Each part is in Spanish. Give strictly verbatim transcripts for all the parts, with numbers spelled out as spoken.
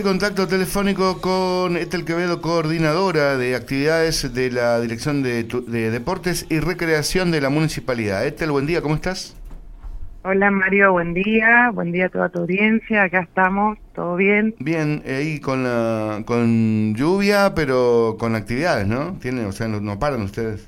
Contacto telefónico con Ethel Quevedo, coordinadora de actividades de la Dirección de, de Deportes y Recreación de la Municipalidad. Ethel, buen día, ¿cómo estás? Hola Mario, buen día, buen día a toda tu audiencia, acá estamos, ¿todo bien? Bien, ahí con la, con lluvia, pero con actividades, ¿no? Tienen, o sea, no, no paran ustedes.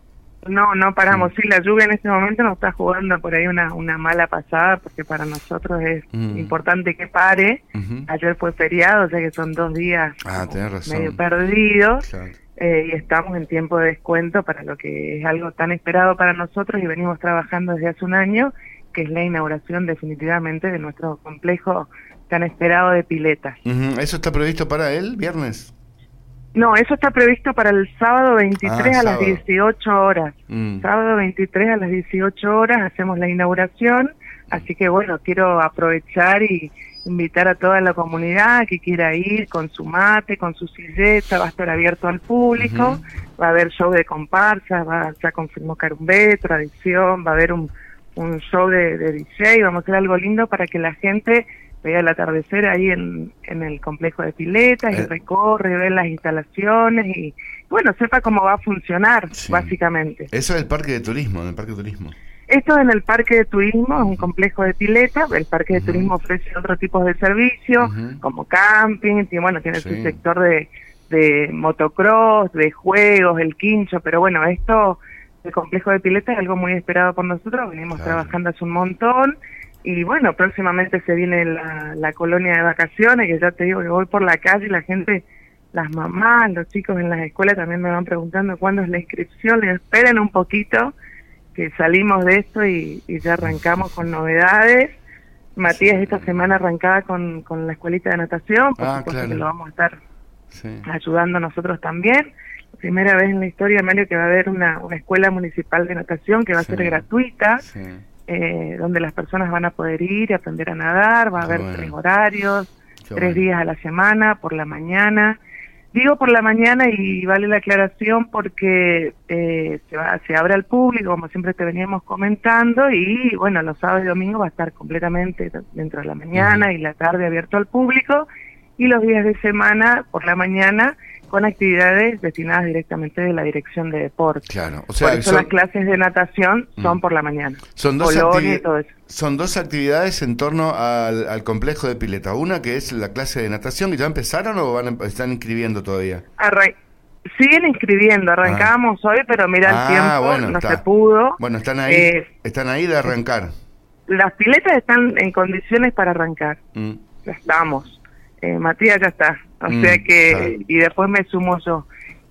No, no paramos, Mm. sí, la lluvia en este momento nos está jugando por ahí una, una mala pasada, porque para nosotros es Mm. importante que pare. Uh-huh. Ayer fue feriado, o sea que son dos días Ah, tenés razón. medio perdidos, Claro. eh, y estamos en tiempo de descuento para lo que es algo tan esperado para nosotros y venimos trabajando desde hace un año, que es la inauguración definitivamente de nuestro complejo tan esperado de piletas. Uh-huh. ¿Eso está previsto para el viernes? No, eso está previsto para el sábado veintitrés Ah, a las sábado. dieciocho horas. Mm. Sábado veintitrés a las dieciocho horas hacemos la inauguración, así que bueno, quiero aprovechar y invitar a toda la comunidad que quiera ir con su mate, con su silleta, va a estar abierto al público, Uh-huh. va a haber show de comparsas, va, ya confirmó Carumbé, tradición, va a haber un, un show de, de D J, vamos a hacer algo lindo para que la gente vea el atardecer ahí en, en el complejo de piletas y Eh. recorre, ve las instalaciones y bueno, sepa cómo va a funcionar, Sí. básicamente. Eso es el parque de turismo, en el parque de turismo. Esto en el parque de turismo, es un complejo de piletas, el parque de Uh-huh. turismo ofrece otro tipo de servicios, Uh-huh. como camping, y bueno, tiene Sí. su sector de, de motocross, de juegos, el quincho, pero bueno, esto, el complejo de piletas es algo muy esperado por nosotros, venimos Claro. trabajando hace un montón. Y bueno, próximamente se viene la, la colonia de vacaciones, que ya te digo que voy por la calle y la gente, las mamás, los chicos en las escuelas también me van preguntando cuándo es la inscripción. Les esperen un poquito, que salimos de esto y, y ya arrancamos con novedades. Matías esta semana arrancaba con, con la escuelita de natación, por Ah, supuesto claro. que lo vamos a estar Sí. ayudando nosotros también. La primera vez en la historia, Mario, que va a haber una, una escuela municipal de natación que va Sí. a ser gratuita. Sí. Eh, donde las personas van a poder ir y aprender a nadar, va a Qué haber bueno. tres horarios, Qué tres bueno. días a la semana, por la mañana. Digo por la mañana y vale la aclaración porque eh, se, va, se abre al público, como siempre te veníamos comentando, y bueno, los sábados y domingos va a estar completamente dentro de la mañana Uh-huh. y la tarde abierto al público, y los días de semana por la mañana con actividades destinadas directamente de la Dirección de Deportes. Claro, o sea, Por eso son, las clases de natación son Mm. por la mañana. son dos Colonia y activi- todo eso. son dos actividades en torno al, al complejo de pileta. Una que es la clase de natación, que ya empezaron o van a- están inscribiendo todavía. Arran- Siguen inscribiendo, arrancábamos hoy, pero mira Ah, el tiempo, bueno, no está. se pudo. Bueno, están ahí, Eh, están ahí de arrancar. Las piletas están en condiciones para arrancar, Mm. ya estamos. Eh, Matías ya está, o Mm, sea que, claro. y después me sumo yo.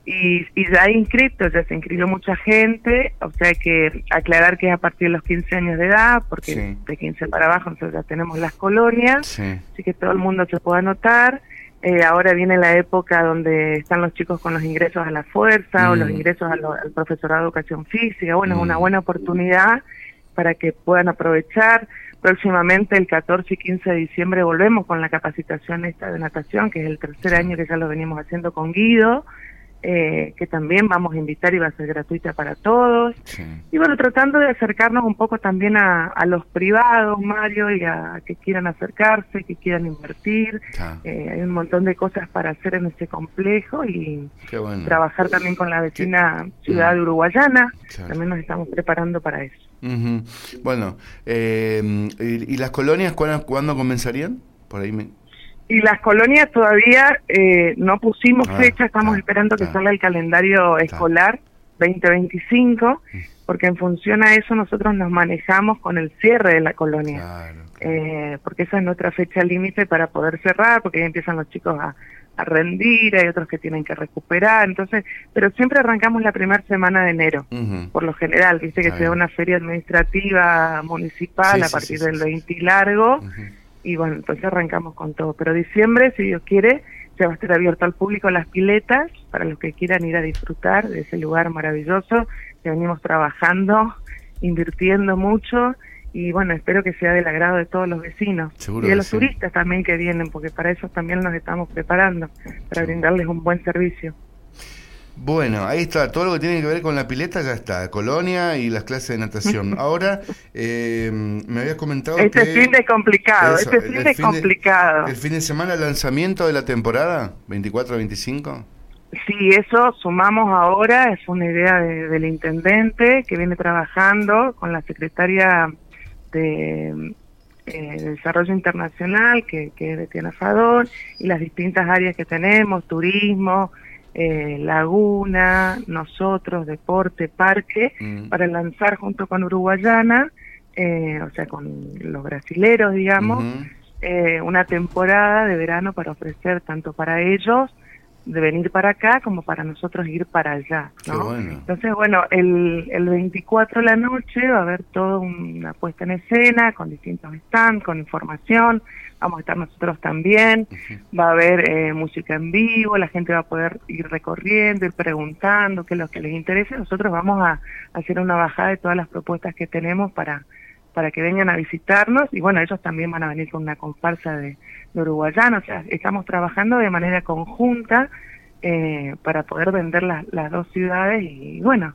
Y, y ya hay inscriptos, ya se inscribió mucha gente, o sea que aclarar que es a partir de los quince años de edad, porque Sí. de quince para abajo nosotros ya tenemos las colonias, Sí. así que todo el mundo se puede anotar. Eh, ahora viene la época donde están los chicos con los ingresos a la fuerza Mm. o los ingresos a lo- al profesorado de educación física. Bueno, Mm. es una buena oportunidad para que puedan aprovechar. Próximamente, el catorce y quince de diciembre, volvemos con la capacitación esta de natación, que es el tercer año que ya lo venimos haciendo con Guido, eh, que también vamos a invitar y va a ser gratuita para todos. Sí. Y bueno, tratando de acercarnos un poco también a, a los privados, Mario, y a que quieran acercarse, que quieran invertir. Está. Eh, hay un montón de cosas para hacer en este complejo y Qué bueno. trabajar también con la vecina ciudad de Uruguayana. Claro. También nos estamos preparando para eso. Ujú. Bueno, eh, y, ¿y las colonias cuándo, cuándo comenzarían? Por ahí me... Y las colonias todavía eh, no pusimos Ah, fecha, estamos está, esperando que está. salga el calendario escolar veinte veinticinco, porque en función a eso nosotros nos manejamos con el cierre de la colonia. Claro, claro. Eh, porque esa es nuestra fecha límite para poder cerrar, porque ahí empiezan los chicos a, a rendir, hay otros que tienen que recuperar, entonces, pero siempre arrancamos la primera semana de enero, Ujú. por lo general, dice que Está se da bien. una feria administrativa municipal Sí, a sí, partir sí, del sí, sí. veinte y largo, Ujú. y bueno, entonces arrancamos con todo, pero diciembre, si Dios quiere, ya va a estar abierto al público las piletas, para los que quieran ir a disfrutar de ese lugar maravilloso, que venimos trabajando, invirtiendo mucho, y bueno, espero que sea del agrado de todos los vecinos Seguro y de que los sí. turistas también que vienen, porque para eso también nos estamos preparando, para Seguro. brindarles un buen servicio. Bueno, ahí está, todo lo que tiene que ver con la pileta ya está, Colonia y las clases de natación. Ahora, eh, me habías comentado este que... Este fin de complicado, eso, este fin de fin complicado. De, ¿El fin de semana lanzamiento de la temporada, veinticuatro a veinticinco? Sí, eso sumamos ahora, es una idea de, del intendente que viene trabajando con la secretaria de... Eh, de Desarrollo Internacional, que, que es de Tiana Fadón, y las distintas áreas que tenemos, turismo, eh, laguna, nosotros, deporte, parque, mm. para lanzar junto con Uruguayana, eh, o sea, con los brasileros, digamos, uh-huh. eh, una temporada de verano para ofrecer tanto para ellos de venir para acá como para nosotros ir para allá, ¿no? Qué bueno. Entonces, bueno, el, el veinticuatro de la noche va a haber toda una puesta en escena con distintos stands, con información, vamos a estar nosotros también, uh-huh. va a haber eh, música en vivo, la gente va a poder ir recorriendo, ir preguntando qué es lo que les interese. Nosotros vamos a, a hacer una bajada de todas las propuestas que tenemos para para que vengan a visitarnos, y bueno, ellos también van a venir con una comparsa de, de uruguayanos, o sea, estamos trabajando de manera conjunta eh, para poder vender la, las dos ciudades y bueno,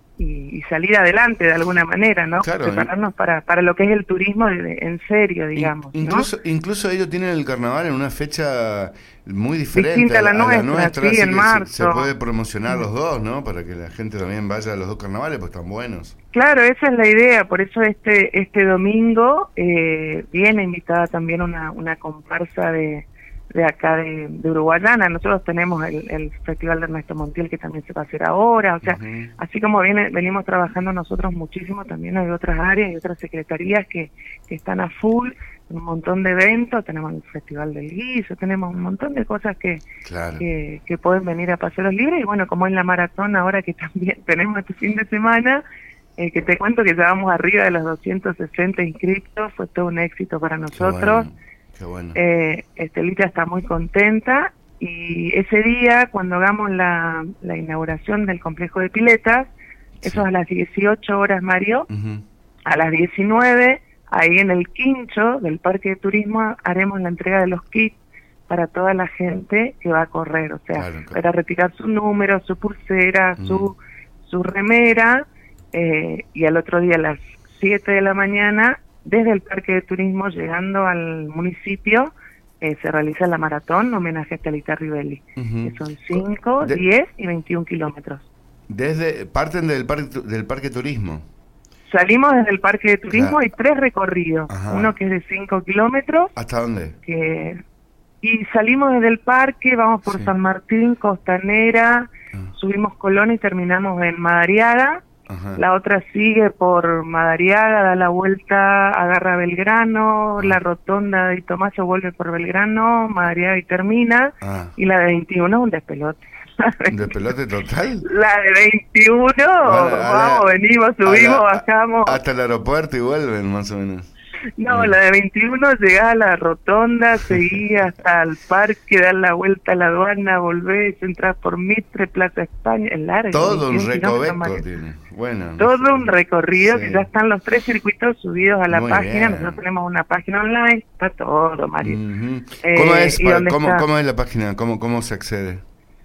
y, y salir adelante de alguna manera, ¿no? Claro, prepararnos eh. para, para lo que es el turismo de, de, en serio, digamos. In, incluso, ¿no? incluso ellos tienen el carnaval en una fecha muy diferente distinta a la, a, nuestra, a la nuestra, sí, así en que marzo. Se, se puede promocionar los dos, ¿no? Para que la gente también vaya a los dos carnavales, pues están buenos. Claro, esa es la idea, por eso este este domingo eh, viene invitada también una, una comparsa de, de acá de, de Uruguayana. Nosotros tenemos el, el Festival de Ernesto Montiel que también se va a hacer ahora, o sea, uh-huh. así como viene venimos trabajando nosotros muchísimo, también hay otras áreas y otras secretarías que, que están a full, un montón de eventos, tenemos el Festival del Guiso, tenemos un montón de cosas que, claro. que, que pueden venir a Paseos Libres, y bueno, como es la maratón ahora que también tenemos este fin de semana, eh, que te cuento que llevamos arriba de los doscientos sesenta inscriptos, fue todo un éxito para nosotros. Qué bueno. Qué bueno. Eh, Estelita está muy contenta, y ese día, cuando hagamos la, la inauguración del complejo de piletas, sí. eso es a las dieciocho horas, Mario, uh-huh. a las diecinueve, ahí en el quincho del Parque de Turismo, haremos la entrega de los kits para toda la gente que va a correr, o sea, claro, claro. para retirar su número, su pulsera, uh-huh. su, su remera, eh, y al otro día a las siete de la mañana, desde el Parque de Turismo, llegando al municipio, eh, se realiza la maratón, homenaje a Estelita Rivelli, uh-huh. que son cinco, de, diez y veintiún kilómetros. Desde Parten del Parque, del Parque Turismo. Salimos desde el Parque de Turismo, claro. y tres recorridos, Ajá. uno que es de cinco kilómetros. ¿Hasta dónde? Que, y salimos desde el parque, vamos por sí. San Martín, Costanera, ah. subimos Colón y terminamos en Madariaga. Ajá. La otra sigue por Madariaga, da la vuelta, agarra Belgrano, ah. la rotonda de Tomaso vuelve por Belgrano, Madariaga y termina, ah. y la de veintiuno es un despelote. ¿Un despelote total? La de veintiuno, bueno, vamos, la, venimos, subimos, la, bajamos. Hasta el aeropuerto y vuelven, más o menos. No, bueno. La de veintiuno llegás a la rotonda, seguís hasta el parque, dar la vuelta a la aduana, volvés, entras por Mitre, Plaza España, es largo. Todo un recoveco tiene. Bueno, Todo no sé. un recorrido, sí. que ya están los tres circuitos subidos a la Muy página, bien. Nosotros tenemos una página online, está todo, Mario. Uh-huh. eh, ¿Cómo, es, para, ¿cómo, ¿Cómo es la página? ¿Cómo, cómo se accede?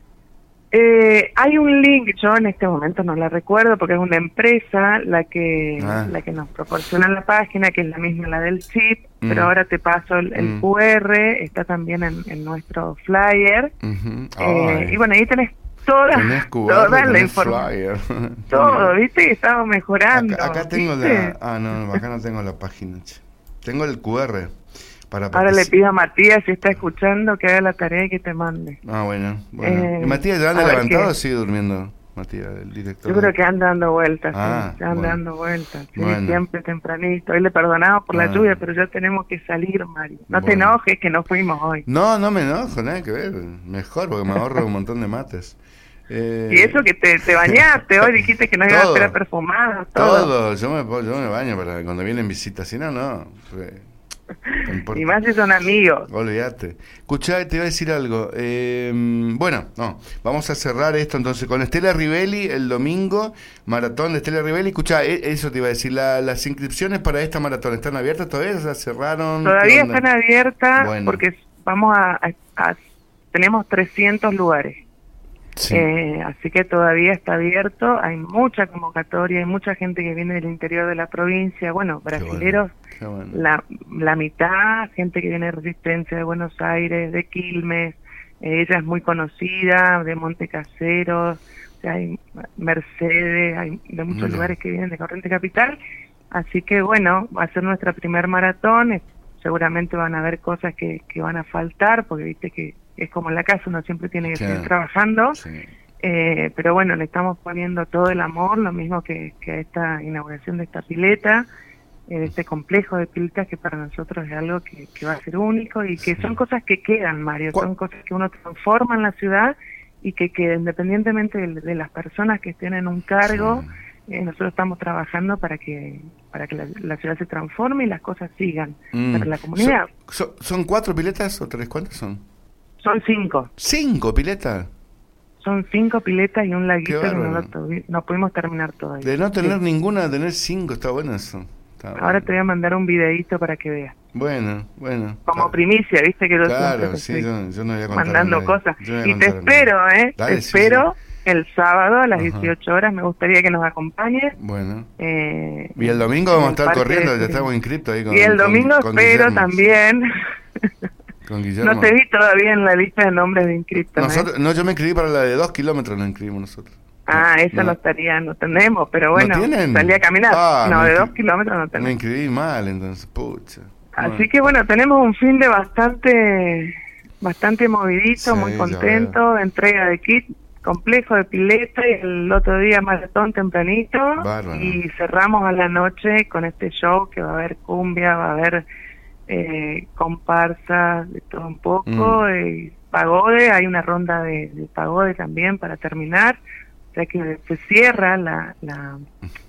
Eh, hay un link, yo en este momento no la recuerdo porque es una empresa la que ah. la que nos proporciona la página, que es la misma la del chip, mm. pero ahora te paso el, el mm. cu erre, está también en, en nuestro flyer, uh-huh. eh, y bueno, ahí tenés toda, toda la información, todo, viste que estamos mejorando. Acá, acá tengo ¿viste? la, ah no, acá no tengo la página, tengo el cu erre. Para Ahora le pido a Matías, si está escuchando, que haga la tarea y que te mande. Ah, bueno. bueno. Eh, ¿Y Matías ya anda levantado o sigue durmiendo? Matías, el director. Yo creo que anda dando vueltas, ah, sí, anda bueno. dando vueltas. Sí, bueno. Siempre tempranito. Hoy le perdonamos por ah. la lluvia, pero ya tenemos que salir, Mario. No bueno. te enojes que no fuimos hoy. No, no me enojo, nada que ver. Mejor, porque me ahorro un montón de mates. Eh... Y eso que te, te bañaste hoy, dijiste que no ibas a estar perfumado. Todo, todo. Yo, me, yo me baño para cuando vienen visitas, si no, no. Y más si son amigos. Olvídate. Escuchá, te iba a decir algo. Eh, bueno, no, vamos a cerrar esto entonces con Estela Rivelli el domingo, maratón de Estela Rivelli. Escuchá, eso te iba a decir, la, las inscripciones para esta maratón, ¿están abiertas todavía? ¿Se cerraron? Todavía están abiertas, bueno. porque vamos a, a, a tenemos trescientos lugares. Sí. Eh, así que todavía está abierto, hay mucha convocatoria, hay mucha gente que viene del interior de la provincia, bueno, brasileros, Qué bueno, qué bueno. la, la mitad, gente que viene de Resistencia, de Buenos Aires, de Quilmes, eh, ella es muy conocida, de Montecaseros, o sea, hay Mercedes, hay de muchos Mira. lugares que vienen de Corrientes Capital, así que bueno, va a ser nuestra primer maratón, es- seguramente van a haber cosas que, que van a faltar, porque viste que es como en la casa, uno siempre tiene que Claro. seguir trabajando, Sí. eh, pero bueno, le estamos poniendo todo el amor, lo mismo que, que a esta inauguración de esta pileta, eh, de este complejo de piletas que para nosotros es algo que, que va a ser único y que Sí. son cosas que quedan, Mario, ¿Cuál- son cosas que uno transforma en la ciudad y que, que independientemente de, de las personas que estén en un cargo, Sí. eh, nosotros estamos trabajando para que para que la, la ciudad se transforme y las cosas sigan Mm. para la comunidad. ¿Son, son, son cuatro piletas o tres? ¿Cuántas son? Son cinco. ¿Cinco piletas? Son cinco piletas y un laguito Qué que no, lo bárbaro. tuvi- no pudimos terminar todavía. De no tener Sí. ninguna, a tener cinco, está bueno eso. Está Ahora bueno. te voy a mandar un videíto para que veas. Bueno, bueno. Como Claro. primicia, viste que yo Claro, siempre te sí, estoy yo, yo no voy a contar a mandando nadie. cosas. Yo no voy a Y te contar a nadie. espero, ¿eh? Dale, te sí, espero sí. el sábado a las Ajá. dieciocho horas. Me gustaría que nos acompañes. Bueno. Eh, Y el domingo en vamos a el estar Parque corriendo, de ya Turismo. estamos inscriptos ahí con Y el con- domingo con espero Guillermo. también. Con Guillermo. No te vi todavía en la lista de nombres de inscriptos. ¿eh? Nosotros, no, yo me inscribí para la de dos kilómetros, nos inscribimos nosotros. Ah, esa no, no. estaría, no tenemos, pero bueno, ¿No tienen? salí a caminar. Ah, no, me de inscri- dos kilómetros no Me tenemos. inscribí mal, entonces, pucha. Así Bueno. que bueno, tenemos un fin de bastante bastante movidito, Sí, muy ya contento, entrega de kit, complejo de pileta y el otro día maratón tempranito. Bárbaro. Y cerramos a la noche con este show que va a haber cumbia, va a haber eh, comparsas, de todo un poco, Mm. eh, pagode, hay una ronda de, de pagode también para terminar, o sea que se cierra la, la,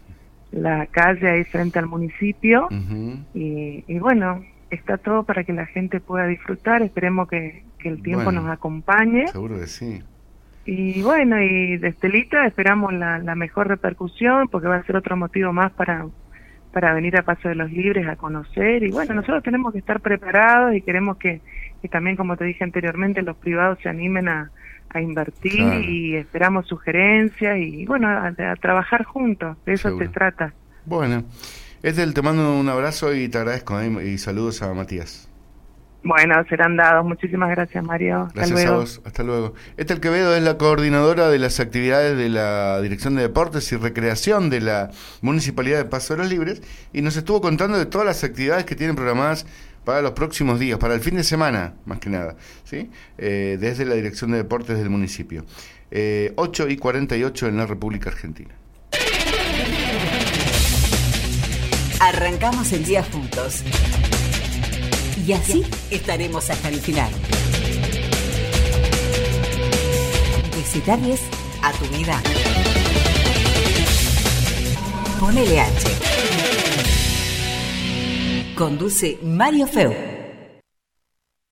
la calle ahí frente al municipio. Ujú. Y, y bueno, está todo para que la gente pueda disfrutar, esperemos que, que el tiempo Bueno. nos acompañe. Seguro que sí. Y bueno, y de Estelita esperamos la, la mejor repercusión, porque va a ser otro motivo más para, para venir a Paso de los Libres a conocer. Y bueno, nosotros tenemos que estar preparados y queremos que, que también, como te dije anteriormente, los privados se animen a, a invertir. Claro. Y esperamos sugerencias y bueno, a, a trabajar juntos, de eso Seguro. se trata. Bueno, Ethel, te mando un abrazo y te agradezco, ¿eh? Y saludos a Matías. Bueno, serán dados. Muchísimas gracias, Mario. Hasta Gracias a luego. vos, hasta luego. Ethel Quevedo es la coordinadora de las actividades de la Dirección de Deportes y Recreación de la Municipalidad de Paso de los Libres y nos estuvo contando de todas las actividades que tienen programadas para los próximos días, para el fin de semana, más que nada, ¿sí? Eh, desde la Dirección de Deportes del municipio. Eh, ocho y cuarenta y ocho en la República Argentina. Arrancamos el día juntos. Y así estaremos hasta el final. De siete a diez a tu vida. Ponele H. Conduce Mario Feu.